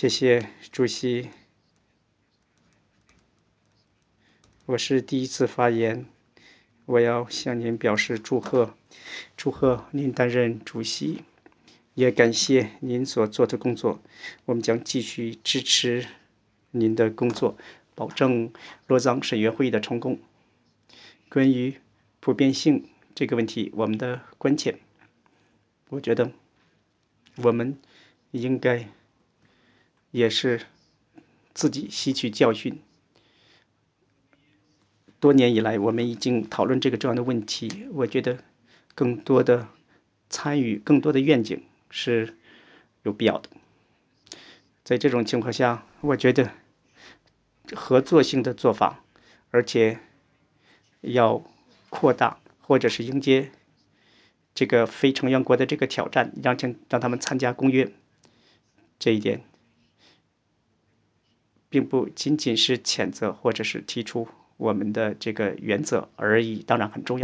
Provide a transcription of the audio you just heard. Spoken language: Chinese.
谢谢主席，我是第一次发言，我要向您表示祝贺，祝贺您担任主席，也感谢您所做的工作，我们将继续支持您的工作，保证洛桑审议会的成功。关于普遍性这个问题，我们的关切，我觉得我们应该也是自己吸取教训。多年以来，我们已经讨论这个重要的问题，我觉得更多的参与、更多的愿景是有必要的。在这种情况下，我觉得合作性的做法，而且要扩大或者是迎接这个非成员国的这个挑战，让他们参加公约，这一点并不仅仅是谴责或者是提出我们的这个原则而已，当然很重要。